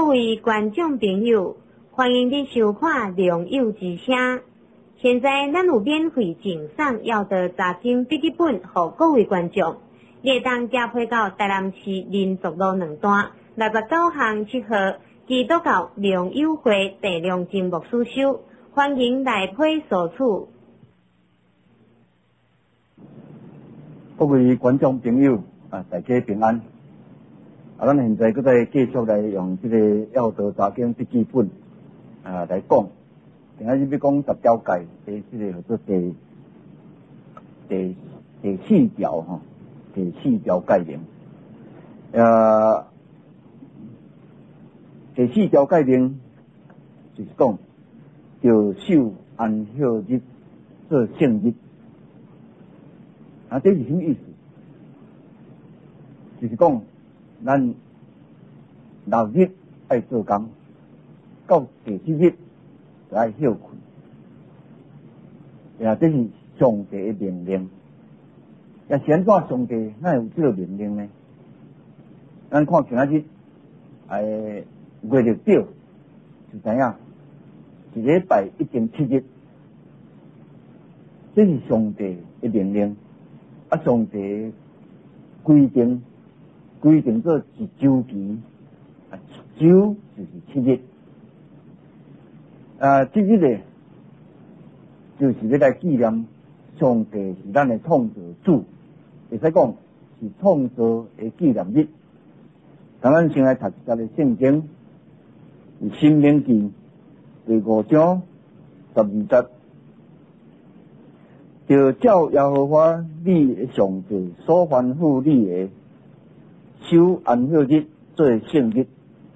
位观众朋友，欢迎你收看《良友之声》。现在咱有免费赠送要得查经笔记本，给各位观众。你会当寄配到台南市民族路2段69巷7号基督教良友会第良经牧师收，欢迎来配索取。 各位观众朋友大家平安。咱现在搁再继续来用这个要得查经笔记本来讲。今仔日要讲10条戒的这个叫做第4条哈，第4条戒令。第4条戒令就是讲，要守安息日做圣日。这是什么意思？就是讲，咱6日爱做工，到第7日就爱休困。这是上帝的命令。是安怎上帝哪有这个命令呢？咱看今仔日月历表就知影，一礼拜一定7日，这是上帝的命令。上帝规定做一周期，一周就是7日。这日呢，就是要来纪念上帝是咱的创造主，会使讲是创造的纪念日。当咱先来读一下的圣经，是申命记第5章12节。就照耶和华你的上帝所吩咐你的，守安息日做圣日。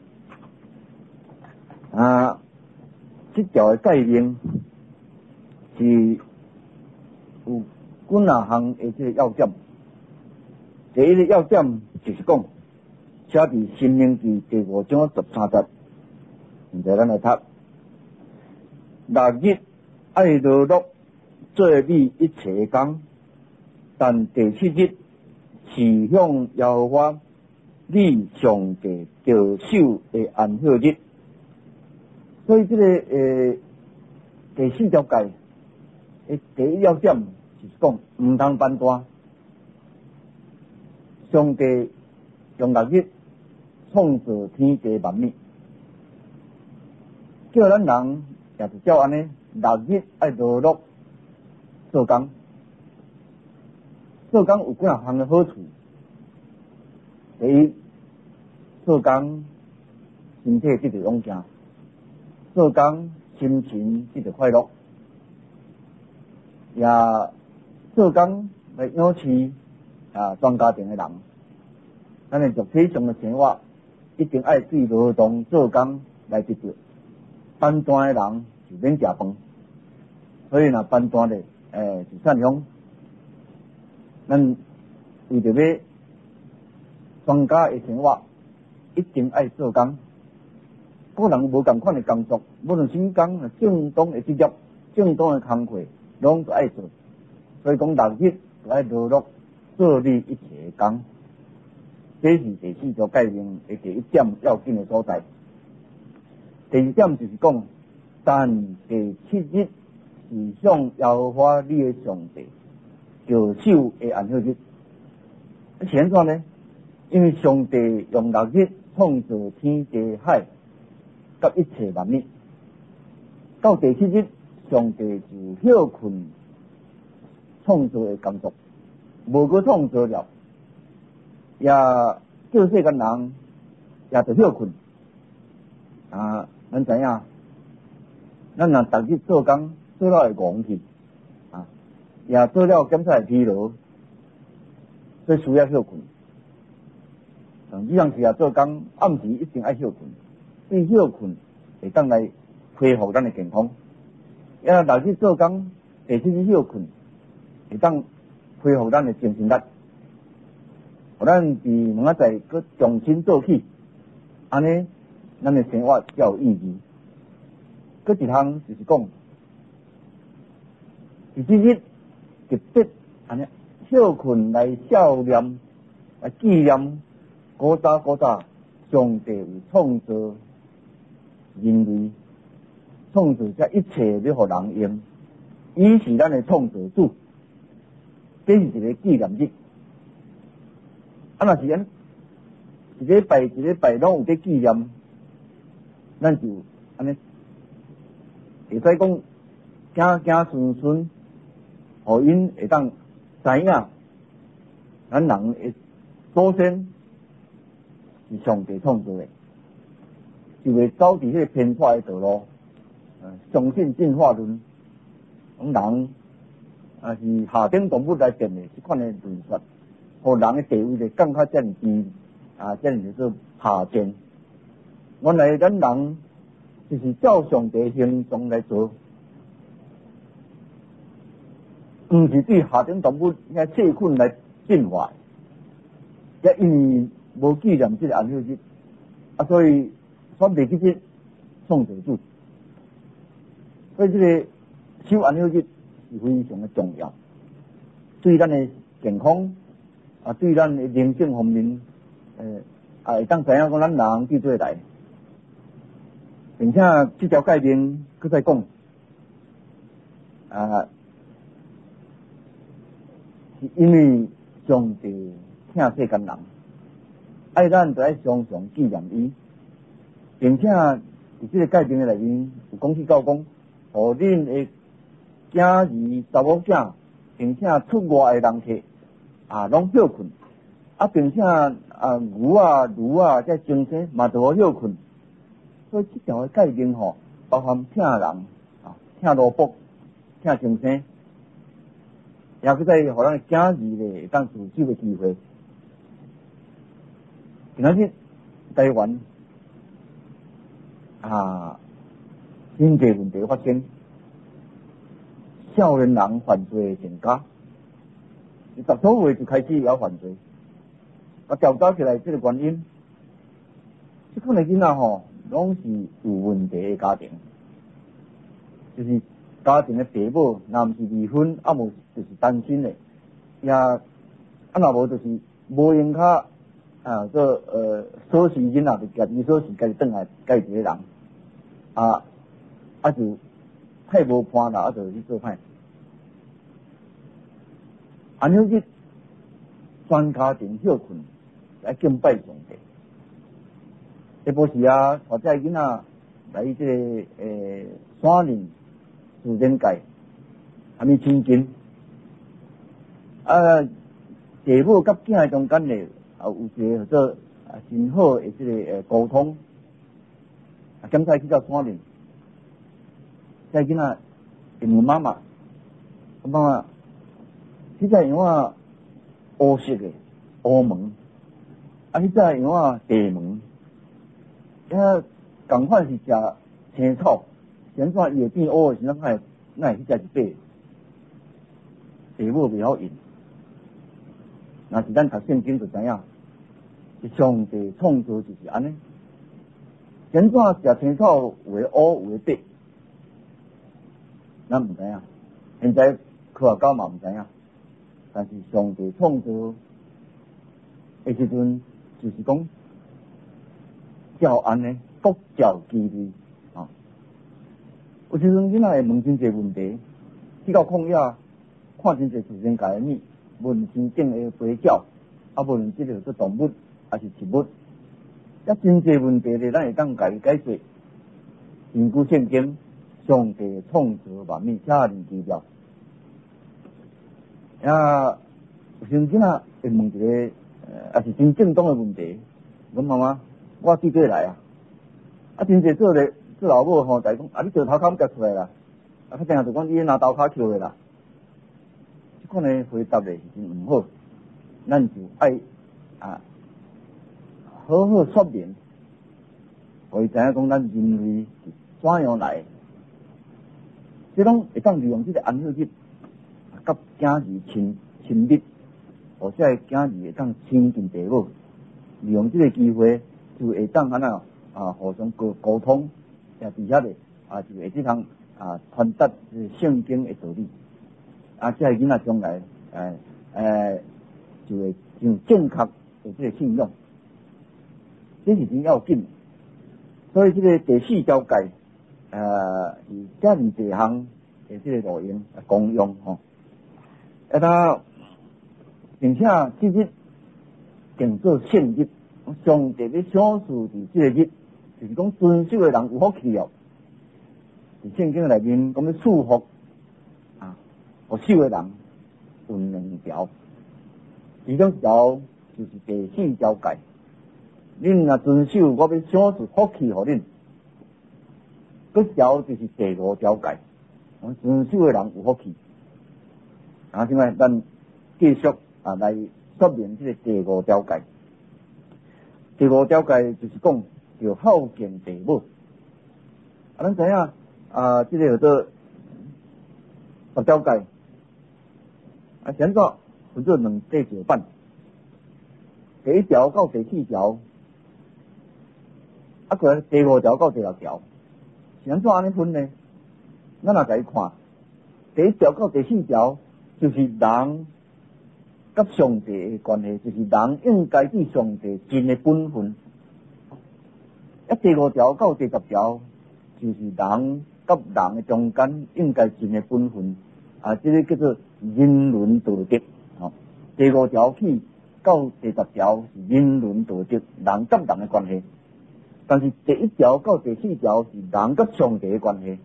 这条的戒令是有几项的这个要点。第一个要点就是讲，写伫申命记第5章13节。现在咱来读：6日爱劳碌，做你一切的工，但第7日是向耶和华你上帝着守的安息日。所以这个第4条戒的第一要点就是讲，唔通办大。上帝用6日创造天地万物，叫咱人也是照安尼，6日爱劳碌做工。做工有几项的好处。第一，做工身体得到养正，做工心情得到快乐，也做工来养起全家庭的人。咱的肉体上的生活一定爱对劳动做工来得到。搬单的人就免食饭，所以若搬单的是善良。咱为着要全家的生活，一定爱做工。个人无同款的工作，无论什么工，正当的职业、正当的工课，拢都爱做。所以讲6日就爱劳碌，做你一切的工。这是第4条戒令的第一点要紧的所在。第二点就是讲，但第7日是向耶和华你的上帝着守的安息日。是安怎呢？因为上帝用6日创造天地海甲一切万物，到第7日，上帝就休困创造的工作，无去创造了，也叫世间人也着休困。咱知影，咱若6日做工，做了会戆去，也做了检查会疲劳，所以需要休困。你像是做工，暗时一定爱休困，对休困会当来恢复咱的健康。6日做工，第7日休困，会当恢复咱的精神力，互咱伫明仔载搁重新做起，安尼咱的生活才有意义。搁一项就是讲，第7日特别安尼休困来悼念、来纪念古早上帝有创造人类创造这一切要互人用，伊是咱的创造主，这是一个纪念日。若是安一个拜拢有在纪念，咱就安尼会使讲子孙，互因会当知影，咱人的祖先是上帝创造的，就会走伫迄个偏差的道路。相信进化论，人是下等动物来定的，即款的论述，互人的地位就更较遮尔低，遮尔叫做下贱。原来咱人就是照上帝形状来做，毋是对下等动物遐细菌来进化。也因为无纪念这个安息日，所以选袂去这创造主。所以这个守安息日是非常的重要，对咱的健康对咱的灵性方面，会当知影讲咱人伫做来，并且这条概念佮再讲，是因为上帝疼世间人，爱咱就爱常常纪念伊，并且伫这个概念的内面有讲起到讲。互恁的囝儿查某囝，并且出外的人客拢休困，并且牛驴这精神嘛都好休困，所以这条的概念包含疼人疼萝卜疼精神，也搁再互咱的囝儿咧当自救的机会。今仔日台湾真侪问题发生，少年人犯罪增加，10多岁就开始要犯罪。调查起来这个原因，这款的囡仔拢是有问题的家庭，就是家庭的父母若毋是离婚，无就是单身的，也若无就是无闲较锁死囡仔，就家己锁死，家己转来家己一个人就太无伴啦，就去做歹。安息日全家庭休困，来敬拜上帝。这不是或者囡仔来这个山林自然界，咪亲近。父母甲囝中间咧有一个做真好的这个沟通，检查去到山林。这囡仔会问妈妈，迄只样乌色的乌门，迄只样地门，同款是食青草，怎怎伊会变乌的时阵，哪会迄只是白？父母袂晓应，若是咱读圣经就知影，是上帝创造就是安尼，怎怎食青草有的乌有的白。咱唔知影，现在科学家嘛唔知影，但是上帝创造的时阵，就是讲照安尼各照其类有时阵囡仔会问真侪问题，去到旷野看真侪自然界的物，问天顶的飞鸟，问这个做动物还是植物，真侪问题咧，咱会当家己解释。根据圣经。上帝创造万物，恰如其妙。有时囡仔会问一个，也是真正当的问题。讲妈妈，我伫倒来真侪做老母就讲，你做头壳夹出来啦，较定就讲你拿刀卡扣的啦。这款的回答咧是真唔好，咱就爱好好说明，互伊知影讲咱人类是怎样来。这拢会当利用这个安息日，甲囝儿亲密，或者囝儿会当亲近父母，利用这个机会就会当互相沟通，伫遐咧就会这通传达圣经的道理，这个囡仔将来就会有正确的这个信仰，这是真要紧。 所以这个第四条界，以这二几项的这个路用公用吼，他并且这日定做圣日，上帝咧赏赐伫这个日，就是讲遵守的人有福气哦。伫圣经内面讲要祝福有守的人有2条，其中一条就是第4条界。恁若遵守，我要赏赐福气互恁。嗰条就是第5条界，遵守的人有福气。现在咱继续来说明这个第5条界。第5条界就是讲要孝敬父母。咱知影这个叫做10条界，现在分做2块石板。第1条到第4条，过来第5条到第6条，是安怎安尼分呢？咱若来看，第1条到第4条，就是人甲上帝的关系，就是人应该对上帝尽的本分。第5条到第10条，就是人甲人的中间应该尽的本分。这个叫做人伦道德。第5条起到第10条是人伦道德，人甲人的关系。但是第1条到第4条是人甲上帝的关系。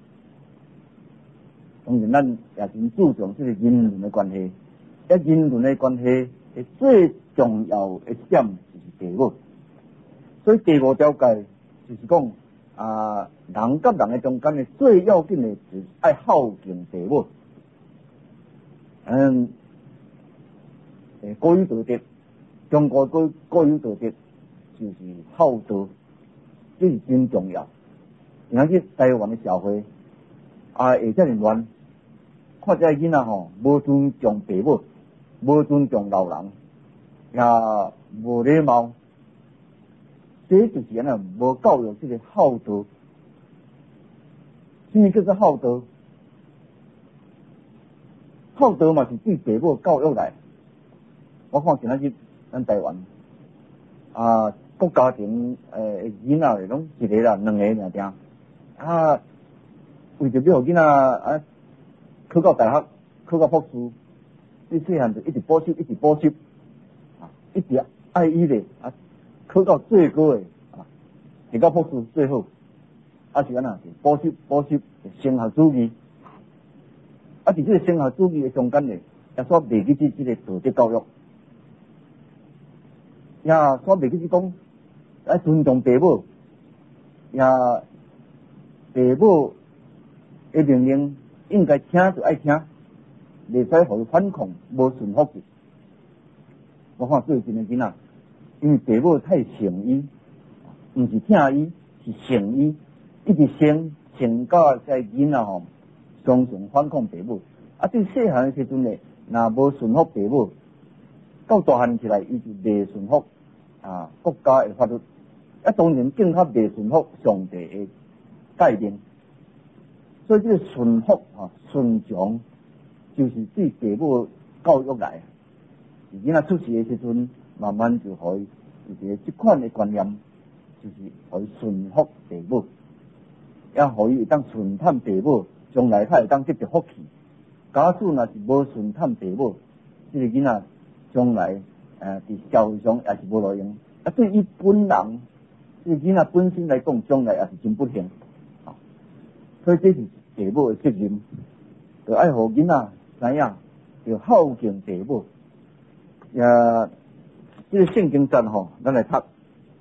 当然，咱也真注重这个人伦的关系。人伦的关系的最重要的点就是父母。所以第5条界就是讲人甲人的中间的最要紧的就是爱孝敬父母。国语道德，中国国语道德就是孝道，这是真重要。而且台湾的社会会遮尔乱，看这囡仔无尊重父母，无尊重老人，也无礼貌，这就是安尼无教育这个孝道。什么叫做孝道？孝道嘛是对父母教育来。我看今仔日咱台湾各家庭囡仔拢1个啦2个尔定为着要互囡仔考到大学，考到博士，你细汉就一直补习，一直补习一直爱伊咧考到最高的直到博士最好，是安那补习升学主义，伫这个升学主义的中间咧，也煞袂记这个道德教育。也煞袂记讲爱尊重父母，也父母的命令应该听就爱听，袂使互伊反抗，无顺服去。我看最近的囡仔，因为父母太宠伊，毋是听伊，是宠伊，一直宠到这囡仔常常反抗父母。对细汉的时阵咧，若无顺服父母，到大汉起来，伊就袂顺服国家的法律，当然更较袂顺服上帝的概念。所以这个顺服顺从，就是对父母教育来。囡仔出世的时阵，慢慢就互伊有一个这款的观念，就是互伊顺服父母，也互伊会当顺探父母，将来他会当得到福气。假使若是无顺探父母，这个囡仔将来伫社会上也是无路用。对伊本人，这个囡仔本身来讲，将来也是真不幸。所以这是父母的责任，就爱互囡仔知影，要孝敬父母。这个圣经站咱来读《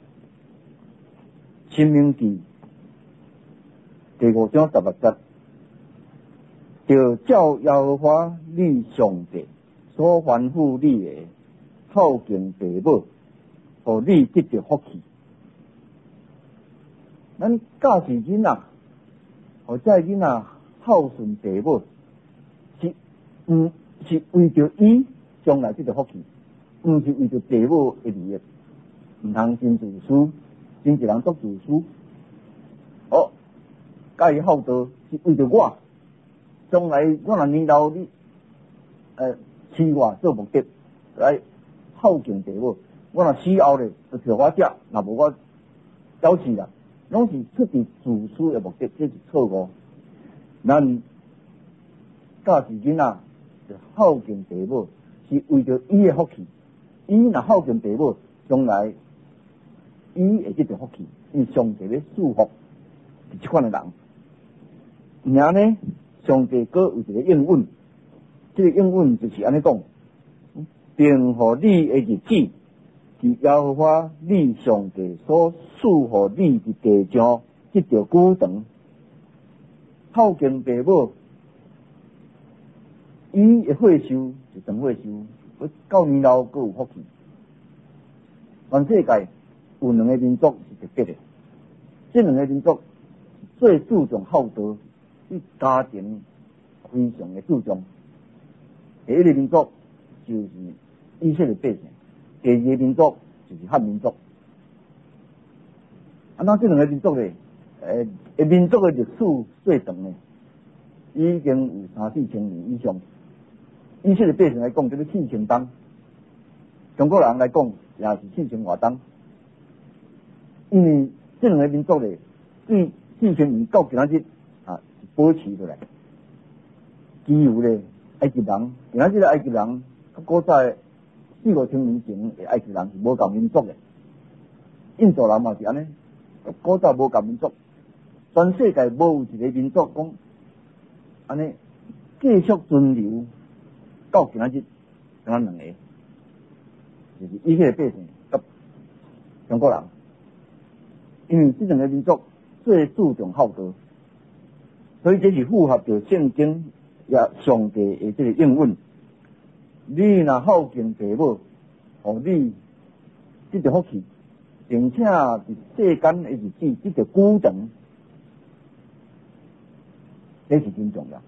申命记》第5章16节，就照耶和华你上帝所吩咐你的孝敬父母，互你得到福气。咱教示囡仔，互这囡仔孝顺父母，是为着伊将来得到福气，毋是为着父母的利益。毋通真自私，真一人作自私。教伊孝道是为着我，将来我若年老，你饲我做目的来孝敬父母。我若死后咧，就替我食，若无我了死啦。 拢是出自自私的目的，这是错误。咱教育囡仔就孝敬父母，是为着伊的福气。伊若孝敬父母，将来伊会得到福气，因为上帝要祝福是这款的人。然后呢，上帝阁有一个应允，这个应允就是安尼讲，并互你的日子，是耶和华你上帝所赐互你的地上，这条久长。孝敬父母，伊的岁寿是长岁寿，到年老阁有福气。全世界有两个民族是特别的，这两个民族最注重孝道，对家庭非常的注重。第一个民族就是以色列百姓，第二个民族就是汉民族。那这两个民族呢，民族的历史最长呢，已经有3、4千年以上。以色列百姓来讲，就是4000担；中国人来讲，也是4000多担。因为这两个民族呢，对4000年到今仔日是保持下来。其余呢，埃及人，今仔日的埃及人，古早4、5千年前的埃及人是无共民族的。印度人嘛是安尼，古早无共民族，全世界无有一个民族讲安尼继续存留到今仔日，咱两个就是以色列百姓甲中国人，因为这两个民族最注重孝道，所以这是符合着圣经也上帝的这个应允。你若孝敬父母，互你这个福气，并且伫世间的日子这个久长，这是真重要。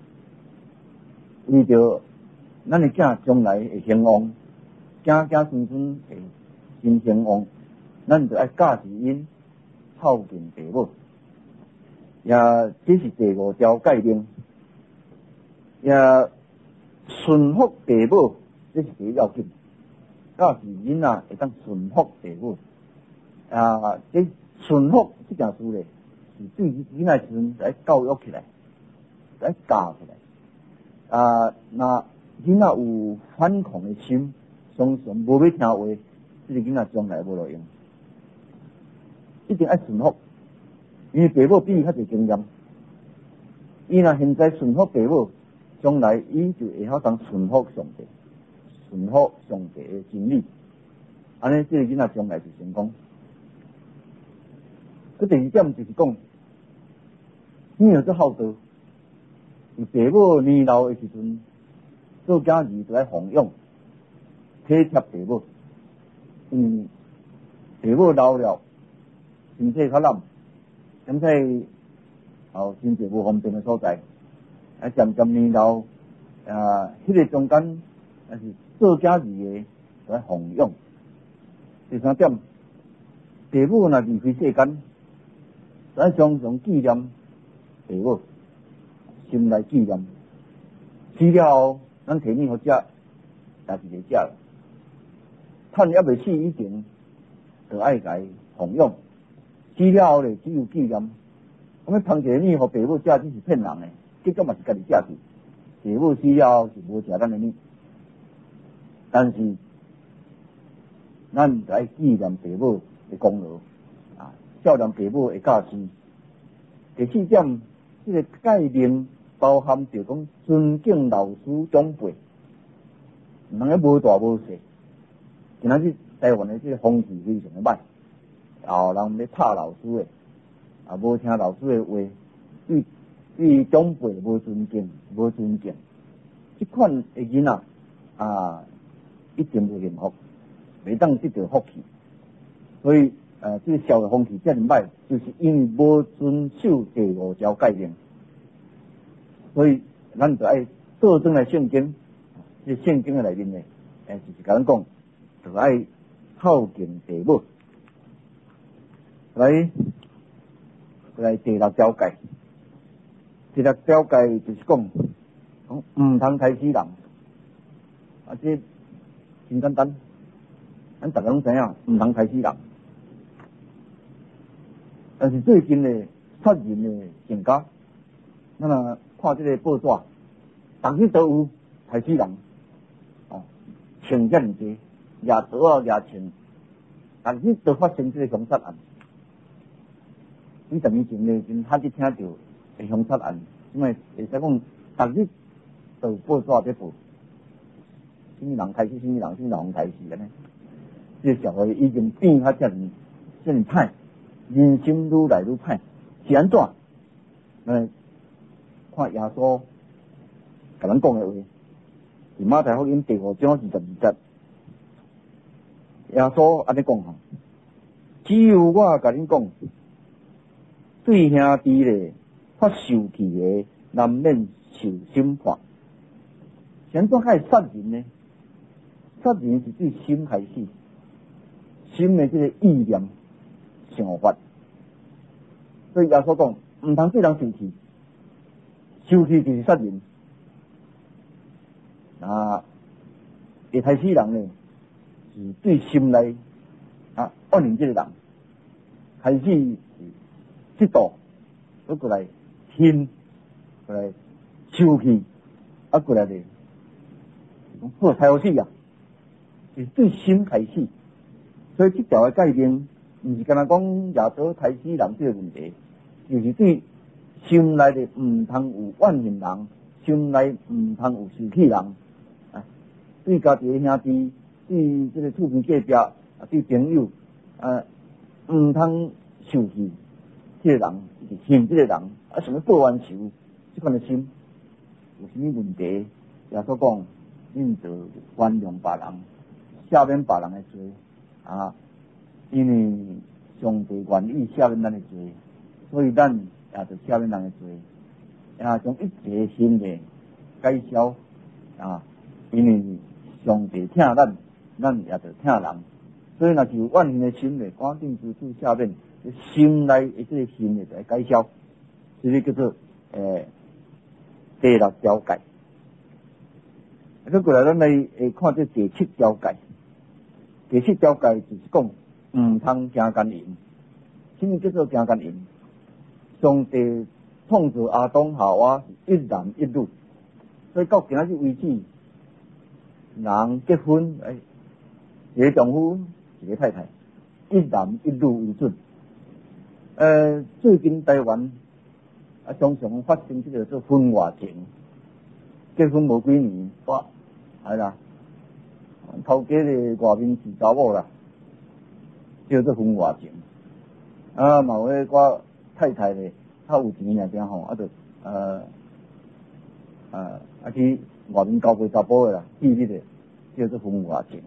为着咱的囝将来会兴旺，子孙孙会真兴旺，咱就要教示因孝敬父母。也这是第5条诫命，也顺服父母，这是第一要紧。教示囡仔会当顺服父母。这顺服这件事呢，是对囡仔时阵来教育起来，来教起来。那囡仔有反抗的心，常常无要听话，这个囡仔将来无路用。一定要顺服，因为父母比伊较侪经验。伊若现在顺服父母，将来伊就会晓当顺服上帝，顺服上帝的真理。安尼，这个囡仔将来就成功。第2点就是讲，你要做孝道，父母年老的时阵，做囝儿就要奉养，体贴父母。父母老了，身体较懒，身体真侪无方便的所在，渐渐年老，迄个中间是做囝儿的就要奉养。第3点，父母若离开世间，咱常常纪念父母，心内纪念。死了后，咱摕物互食，也是袂食了。趁还未死以前，就爱甲伊奉养。死了后咧，只有纪念。我们捧一个物互父母食，这是骗人的，结果嘛是家己食去。父母死了后是无食咱的物，但是咱就爱纪念父母的功劳，孝顺父母的教示。第4点，这个诫命包含着讲尊敬老师长辈，唔通无大无小。今仔日台湾的这个风气非常的歹，人要拍老师的，无听老师的话，对长辈无尊敬，这款的囡仔一定无幸福，袂当得到福气。所以这个社会风气这么歹，就是因为无遵守第5条诫命。所以咱就爱倒转来圣经，这圣经的内面呢，就是甲咱讲，就爱孝敬父母。来第6条诫，第6条诫就是讲，唔通杀死人。这真简单，咱大家拢知影，唔通杀死人。 但是最近的杀人的增加，咱啊看这个报纸，逐日都有害死人，枪这么多，拿刀啊拿枪，逐日都发生这个凶杀案。20年前呢，真罕去听到凶杀案，因为会使讲逐日都有报纸在报，什么人开始，什么人开始安尼。这个社会已经变较遮尔歹，人心愈来愈歹，是安怎？看耶稣甲咱讲的话，伫马太福音第5章22节，耶稣安尼讲吼：只有我甲恁讲，对兄弟咧发受气的，难免受审判。是安怎会杀人呢？杀人是对心开始。心的这个意念想法，所以耶稣讲，唔通对人生气，生气就是杀人。会害死人呢，是对心内恶念这个人开始嫉妒，过来恨，过来生气，过来咧，好才好死啊，是对心开始。所以这条的概念，唔是干那讲耶稣杀死人这个问题，就是对心内的唔通有怨恨人，心内唔通有生气人，对家己的兄弟，对这个厝边隔壁，对朋友，唔通生气，这个人就是恨这个人，想要报冤仇，这款的心有什么问题？耶稣讲，恁就原谅别人，赦免别人的罪。因为上帝愿意赦免咱的罪，所以咱也就赦免咱的罪，将一切心的改消因为上帝疼咱，咱也就疼人，所以若是有怨恨的心的，赶紧处赦免，心内的这个心的就会改消，这个叫做第6条戒。过来咱来看这第7条戒。第7条戒就是讲，唔通行奸淫。什么叫做行奸淫？上帝创造亚当夏娃是一男一女，所以到今仔日为止，人结婚一个丈夫一个太太，一男一女为准。最近台湾常常发生这个做婚外情，结婚无几年，系啦。头家的外面是查某啦，叫做婚外情。嘛有迄个太太咧，较有钱尔点吼，就去外面交配查甫的啦，秘密的叫做婚外情。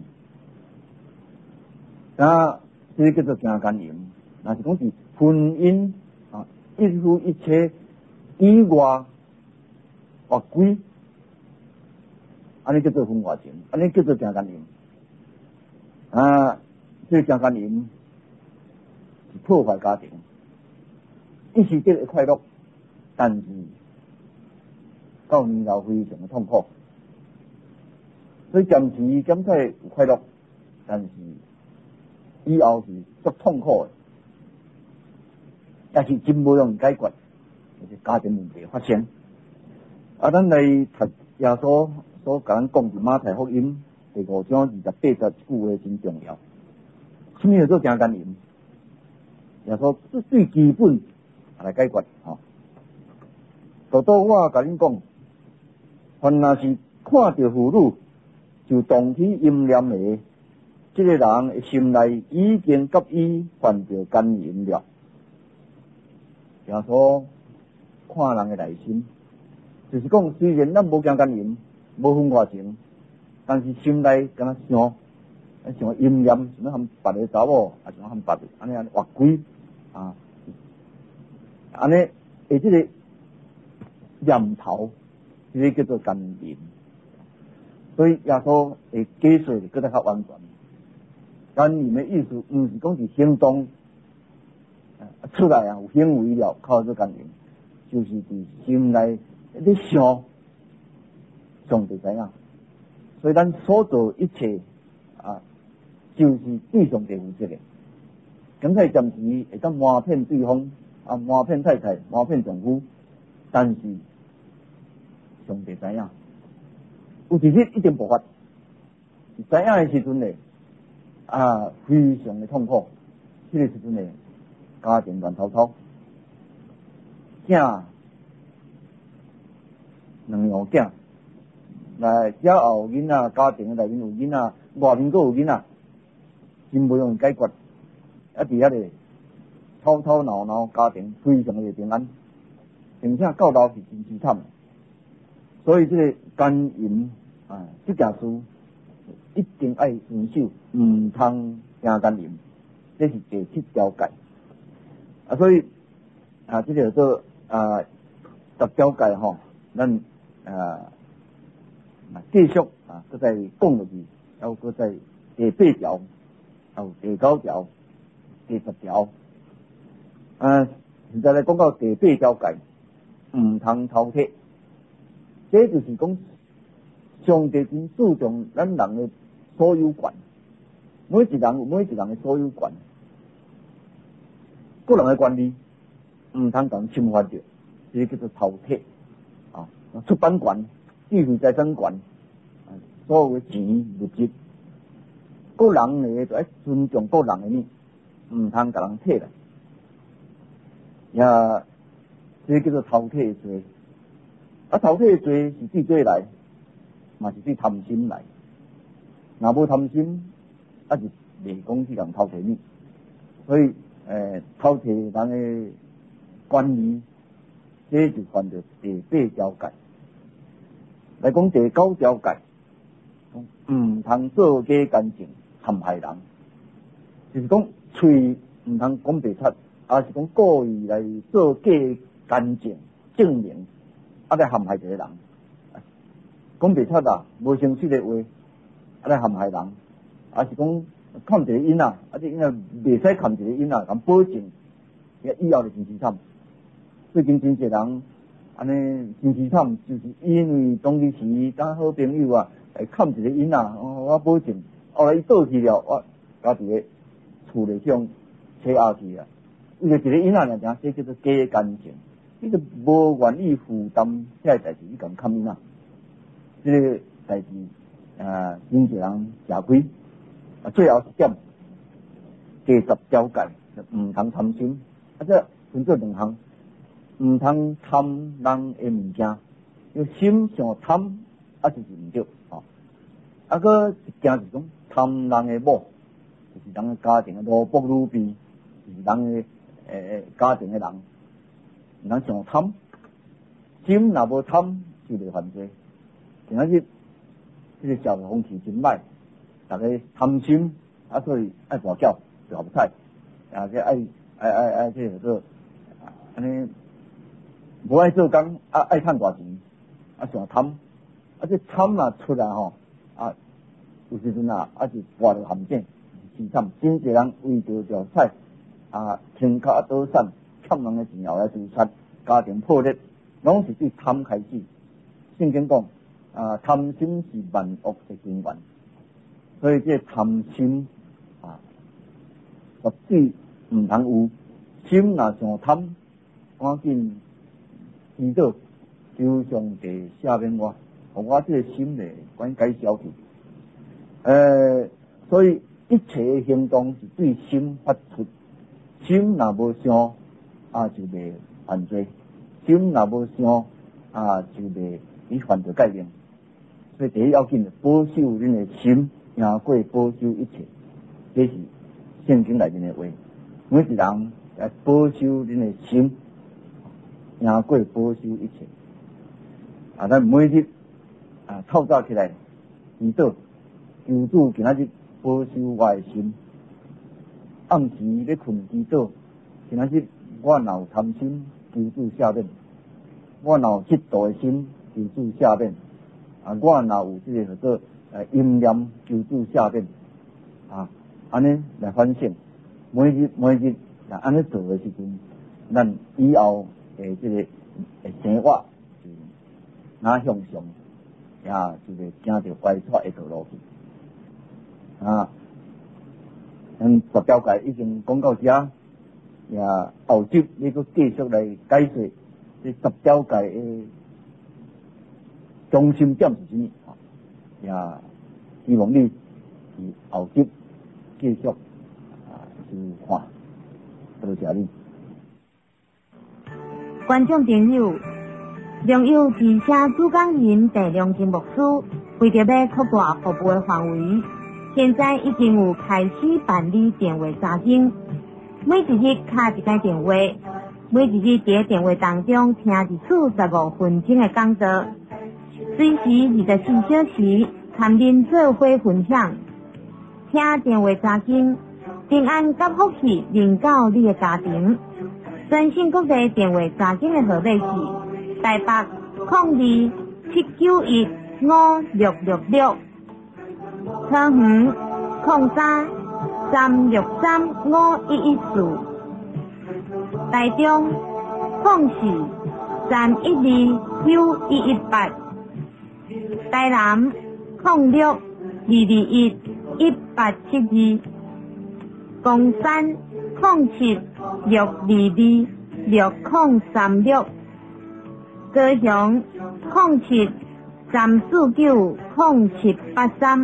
这叫做行奸淫。若是讲是婚姻一夫一妻以外或规。安尼叫做婚外情，安尼叫做行奸淫。这行奸淫是破坏家庭，一时间会快乐，但是到年老非常的痛苦。所以暂时感觉有快乐，但是以后是足痛苦的，也是真无容易解决，就是家庭问题发生。咱来读耶稣所甲咱讲的马太福音第5章28节，这句话真重要。什么叫做行奸淫？耶稣最基本来解决就到我甲恁讲，凡若是看到妇女就动起淫念的，这个人的心内已经甲伊犯着奸淫了。耶稣看人的内心，就是讲虽然咱无行奸淫，无婚外情，但是心内敢若想淫念，想要含别个查某，想要含别个安尼活鬼安尼这个念头，这个叫做奸淫。所以耶稣会解释的更加较完全。奸淫的意思，不是讲是行动出来有行为了，靠做奸淫，就是伫心内咧想上帝知影。所以咱所做一切就是对上帝负责的。 今次暂时会当瞒骗对方，瞒骗太太，瞒骗丈夫，但是上帝知影，有一日一定爆发。知影的时阵呢，非常的痛苦。这个时阵呢，家庭乱滔滔，囝两样囝，来家有囡仔，家庭内面有囡仔，外面佫有囡仔，真不容易解决。伫遐个吵吵闹闹，家庭非常的平安，并且到老是真凄惨。所以这个奸淫这件事一定要遵守，唔通行奸淫，这是第7条戒。所以这个叫做10条戒吼，咱继续搁再讲落去，还有搁再第8条，还有第9条。第10条，现在来讲到第8条戒，唔通偷窃。这就是讲，上帝真注重咱人的所有权，每一人有每一人的所有权，个人的权利唔通共侵犯着，这叫做偷窃。出版权、智慧财产权，所有的钱物质，个人呢就要尊重个人的呢。唔通甲人摕来，这叫做偷窃罪。偷窃罪是对罪来，嘛是对贪心来。若无贪心，就袂讲去人偷窃你。所以偷窃人的权利，这就犯着第8条戒。来讲第9条戒，唔通作假干净陷害人，就是讲。嘴唔通讲白贼，也是讲故意来做假干净证明，来陷害一个人。讲白贼无诚实的话，来陷害人，也是讲看一个囡仔，这囡仔袂使看一个囡仔，咁保证，以后就真凄惨。最近真侪人安尼真凄惨，就是因为当时当好朋友来看一个囡仔，我保证，后来伊倒去了，我家己个。厝内向扯下去为了一个囡仔尔，这叫做假干净。你就无愿意负担这代志，你共看囡仔，这个代志真侪人吃亏。最后一点，第10条戒，唔通贪心。这分做2项，唔通贪人的物件，因为心上贪就是唔对。个一件是讲贪人的某。就是人的家庭的奴仆女婢，就是人的家庭的人，人上贪，心若无贪就袂犯罪。今仔日这个社会风气真歹，大家贪心，所以爱跋筊，就不菜，这爱这个做安尼，无爱做工，爱趁大钱，上贪，这贪出来吼，有时阵就跋入陷阱。凄惨，真侪人为着条菜倾家倒产，欠人的钱后来自杀，家庭破裂，拢是对贪开始。圣经讲贪心是万恶的根源，所以这贪心绝对唔通有。心若上贪，赶紧祈祷，求上帝赦免我，互我这个心呢，赶紧改消去。所以。一切的行动是对心发出，心若无伤就袂犯罪，心若无伤就袂去犯着戒命。所以第一要紧的保守恁的心，赢过保守一切，这是圣经内面的话。每一人来保守恁的心，赢过保守一切。咱每日透早起来祈祷，求主今仔日。保守我的心，暗时咧困祈祷。今仔日我若有贪心，求主赦免；我若有嫉妒的心，求主赦免。我若有这个叫做阴念，求主赦免。安尼来反省，每日安尼做的时阵，咱以后这个生活哪向上，就会行着乖错的道路去。 十条界已经讲到遮，也后集你佫继续来解释这十条界的中心点是什么？也希望你后集继续去看，多谢你。 观众朋友，良友之声主讲人戴良金牧师为着要扩大服务的范围，现在已经有开始办理电话查经，每一日敲一个电话，每一日在电话当中听一次15分钟的讲道，随时24小时参恁做伙分享，听电话查经，平安甲福气临到你的家庭。全省各地电话查经的号码是台北02-791-5666，桃园03-363-5114，台中04-312-9118，台南06-221-1872，公山07-622-6036，高雄07-349-0783。